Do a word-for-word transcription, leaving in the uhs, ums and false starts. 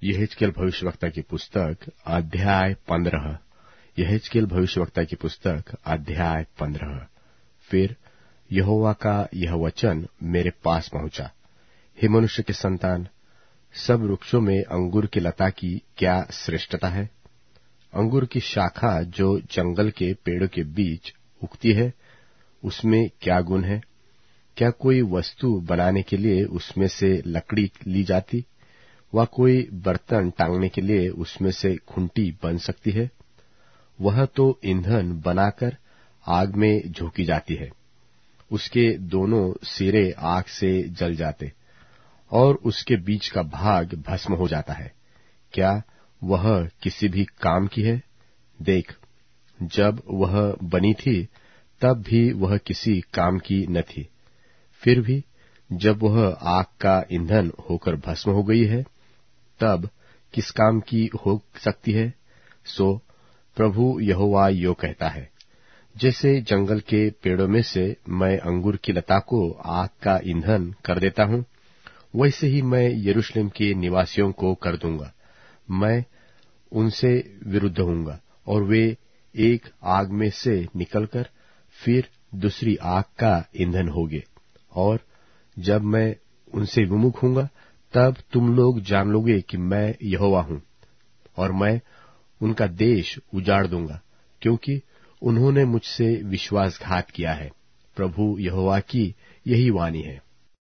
यहेजकेल भविष्यवक्ता की पुस्तक अध्याय पंद्रह। यहेजकेल भविष्यवक्ता की पुस्तक अध्याय पंद्रह। फिर यहोवा का यह वचन मेरे पास पहुंचा, हे मनुष्य के संतान, सब वृक्षों में अंगूर की लता की क्या श्रेष्ठता है? अंगूर की शाखा जो जंगल के पेड़ों के बीच उगती है, उसमें क्या गुण है? क्या कोई वस्तु बनाने के लिए उसमें से लकड़ी ली जाती, व कोई बर्तन टांगने के लिए उसमें से खूंटी बन सकती है? वह तो ईंधन बनाकर आग में झोंकी जाती है, उसके दोनों सिरे आग से जल जाते और उसके बीच का भाग भस्म हो जाता है। क्या वह किसी भी काम की है? देख, जब वह बनी थी तब भी वह किसी काम की न थी। फिर भी जब वह आग का ईंधन होकर भस्म हो गई है, तब किस काम की हो सकती है? सो प्रभु यहोवा यो कहता है, जैसे जंगल के पेड़ों में से मैं अंगूर की लता को आग का ईंधन कर देता हूं, वैसे ही मैं यरूशलेम के निवासियों को कर दूंगा। मैं उनसे विरुद्ध होऊंगा और वे एक आग में से निकलकर फिर दूसरी आग का ईंधन होंगे, और जब मैं उनसे विमुख होऊंगा, तब तुम लोग जान लोगे कि मैं यहोवा हूं, और मैं उनका देश उजाड़ दूंगा, क्योंकि उन्होंने मुझसे विश्वासघात किया है। प्रभु यहोवा की यही वाणी है।